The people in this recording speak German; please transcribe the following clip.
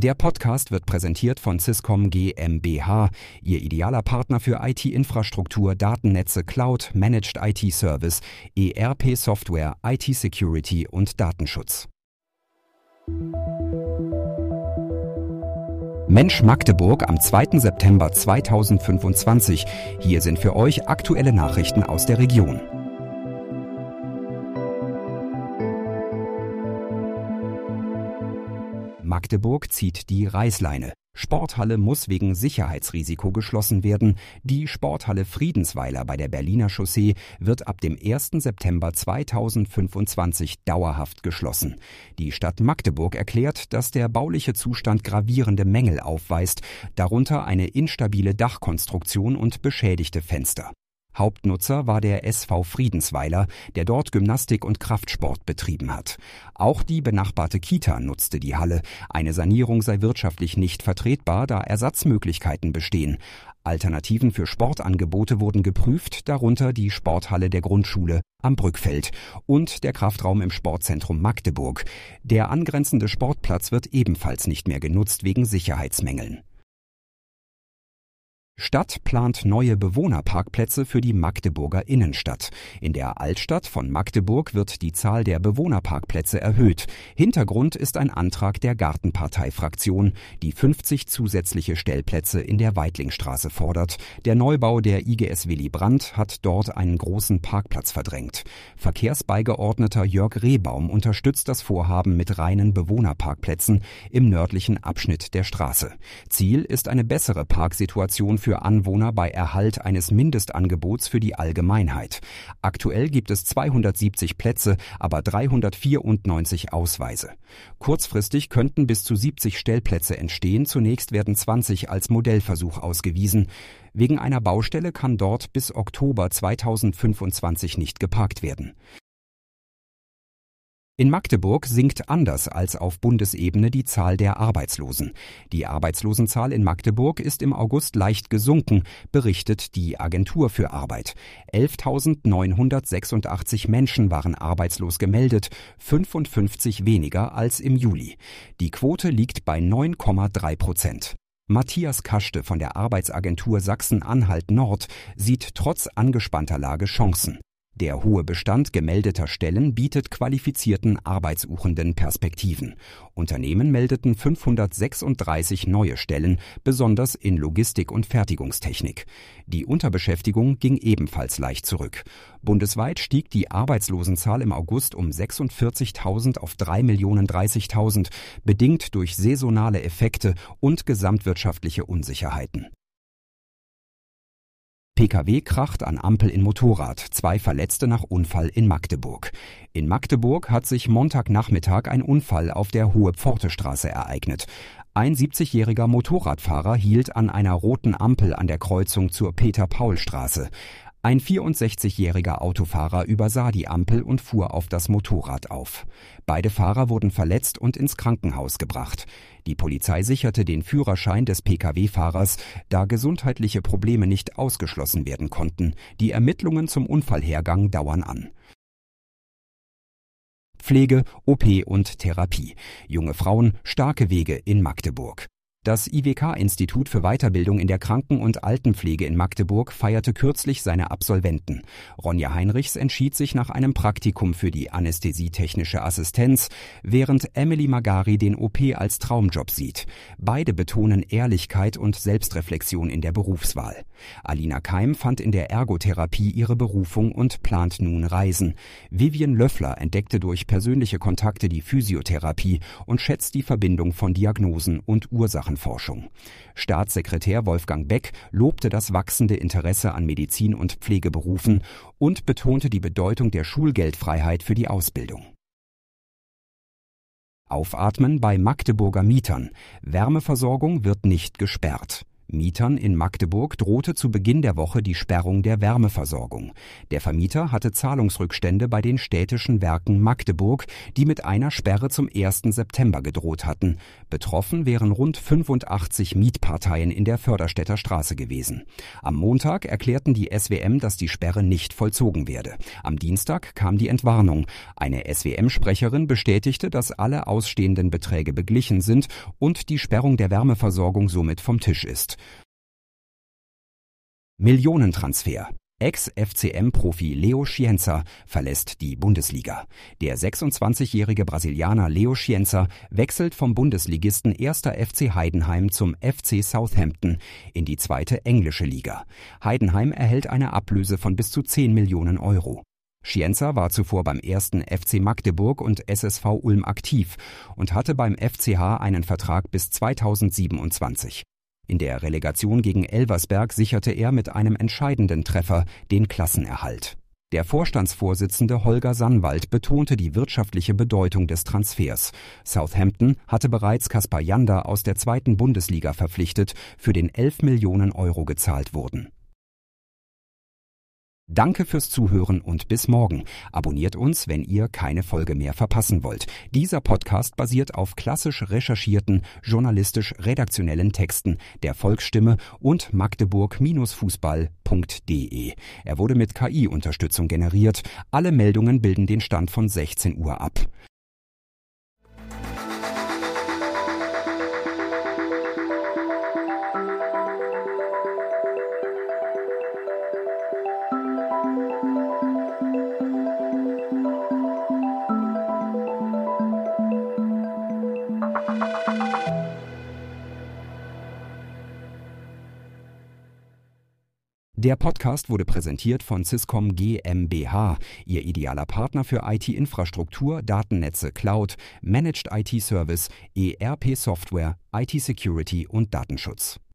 Der Podcast wird präsentiert von Swisscom GmbH, Ihr idealer Partner für IT-Infrastruktur, Datennetze, Cloud, Managed IT-Service, ERP-Software, IT-Security und Datenschutz. Mensch Magdeburg am 2. September 2025. Hier sind für euch aktuelle Nachrichten aus der Region. Magdeburg zieht die Reißleine. Sporthalle muss wegen Sicherheitsrisiko geschlossen werden. Die Sporthalle Friedensweiler bei der Berliner Chaussee wird ab dem 1. September 2025 dauerhaft geschlossen. Die Stadt Magdeburg erklärt, dass der bauliche Zustand gravierende Mängel aufweist, darunter eine instabile Dachkonstruktion und beschädigte Fenster. Hauptnutzer war der SV Friedensweiler, der dort Gymnastik und Kraftsport betrieben hat. Auch die benachbarte Kita nutzte die Halle. Eine Sanierung sei wirtschaftlich nicht vertretbar, da Ersatzmöglichkeiten bestehen. Alternativen für Sportangebote wurden geprüft, darunter die Sporthalle der Grundschule am Brückfeld und der Kraftraum im Sportzentrum Magdeburg. Der angrenzende Sportplatz wird ebenfalls nicht mehr genutzt wegen Sicherheitsmängeln. Stadt plant neue Bewohnerparkplätze für die Magdeburger Innenstadt. In der Altstadt von Magdeburg wird die Zahl der Bewohnerparkplätze erhöht. Hintergrund ist ein Antrag der Gartenparteifraktion, die 50 zusätzliche Stellplätze in der Weitlingstraße fordert. Der Neubau der IGS Willy Brandt hat dort einen großen Parkplatz verdrängt. Verkehrsbeigeordneter Jörg Rehbaum unterstützt das Vorhaben mit reinen Bewohnerparkplätzen im nördlichen Abschnitt der Straße. Ziel ist eine bessere Parksituation für Anwohner bei Erhalt eines Mindestangebots für die Allgemeinheit. Aktuell gibt es 270 Plätze, aber 394 Ausweise. Kurzfristig könnten bis zu 70 Stellplätze entstehen. Zunächst werden 20 als Modellversuch ausgewiesen. Wegen einer Baustelle kann dort bis Oktober 2025 nicht geparkt werden. In Magdeburg sinkt anders als auf Bundesebene die Zahl der Arbeitslosen. Die Arbeitslosenzahl in Magdeburg ist im August leicht gesunken, berichtet die Agentur für Arbeit. 11.986 Menschen waren arbeitslos gemeldet, 55 weniger als im Juli. Die Quote liegt bei 9,3%. Matthias Kaschte von der Arbeitsagentur Sachsen-Anhalt Nord sieht trotz angespannter Lage Chancen. Der hohe Bestand gemeldeter Stellen bietet qualifizierten Arbeitssuchenden Perspektiven. Unternehmen meldeten 536 neue Stellen, besonders in Logistik und Fertigungstechnik. Die Unterbeschäftigung ging ebenfalls leicht zurück. Bundesweit stieg die Arbeitslosenzahl im August um 46.000 auf 3.030.000, bedingt durch saisonale Effekte und gesamtwirtschaftliche Unsicherheiten. PKW kracht an Ampel in Motorrad, 2 Verletzte nach Unfall in Magdeburg. In Magdeburg hat sich Montagnachmittag ein Unfall auf der Hohe-Pforte-Straße ereignet. Ein 70-jähriger Motorradfahrer hielt an einer roten Ampel an der Kreuzung zur Peter-Paul-Straße. Ein 64-jähriger Autofahrer übersah die Ampel und fuhr auf das Motorrad auf. Beide Fahrer wurden verletzt und ins Krankenhaus gebracht. Die Polizei sicherte den Führerschein des Pkw-Fahrers, da gesundheitliche Probleme nicht ausgeschlossen werden konnten. Die Ermittlungen zum Unfallhergang dauern an. Pflege, OP und Therapie. Junge Frauen, starke Wege in Magdeburg. Das IWK-Institut für Weiterbildung in der Kranken- und Altenpflege in Magdeburg feierte kürzlich seine Absolventen. Ronja Heinrichs entschied sich nach einem Praktikum für die anästhesietechnische Assistenz, während Emily Magari den OP als Traumjob sieht. Beide betonen Ehrlichkeit und Selbstreflexion in der Berufswahl. Alina Keim fand in der Ergotherapie ihre Berufung und plant nun Reisen. Vivian Löffler entdeckte durch persönliche Kontakte die Physiotherapie und schätzt die Verbindung von Diagnosen und Ursachenforschung. Staatssekretär Wolfgang Beck lobte das wachsende Interesse an Medizin- und Pflegeberufen und betonte die Bedeutung der Schulgeldfreiheit für die Ausbildung. Aufatmen bei Magdeburger Mietern. Wärmeversorgung wird nicht gesperrt. Mietern in Magdeburg drohte zu Beginn der Woche die Sperrung der Wärmeversorgung. Der Vermieter hatte Zahlungsrückstände bei den städtischen Werken Magdeburg, die mit einer Sperre zum 1. September gedroht hatten. Betroffen wären rund 85 Mietparteien in der Förderstädter Straße gewesen. Am Montag erklärten die SWM, dass die Sperre nicht vollzogen werde. Am Dienstag kam die Entwarnung. Eine SWM-Sprecherin bestätigte, dass alle ausstehenden Beträge beglichen sind und die Sperrung der Wärmeversorgung somit vom Tisch ist. Millionentransfer. Ex-FCM-Profi Leo Scienza verlässt die Bundesliga. Der 26-jährige Brasilianer Leo Scienza wechselt vom Bundesligisten 1. FC Heidenheim zum FC Southampton in die 2. englische Liga. Heidenheim erhält eine Ablöse von bis zu 10 Millionen Euro. Scienza war zuvor beim 1. FC Magdeburg und SSV Ulm aktiv und hatte beim FCH einen Vertrag bis 2027. In der Relegation gegen Elversberg sicherte er mit einem entscheidenden Treffer den Klassenerhalt. Der Vorstandsvorsitzende Holger Sannwald betonte die wirtschaftliche Bedeutung des Transfers. Southampton hatte bereits Kaspar Janda aus der 2. Bundesliga verpflichtet, für den 11 Millionen Euro gezahlt wurden. Danke fürs Zuhören und bis morgen. Abonniert uns, wenn ihr keine Folge mehr verpassen wollt. Dieser Podcast basiert auf klassisch recherchierten, journalistisch-redaktionellen Texten der Volksstimme und magdeburg-fußball.de. Er wurde mit KI-Unterstützung generiert. Alle Meldungen bilden den Stand von 16 Uhr ab. Der Podcast wurde präsentiert von Syscom GmbH, Ihr idealer Partner für IT-Infrastruktur, Datennetze, Cloud, Managed IT-Service, ERP-Software, IT-Security und Datenschutz.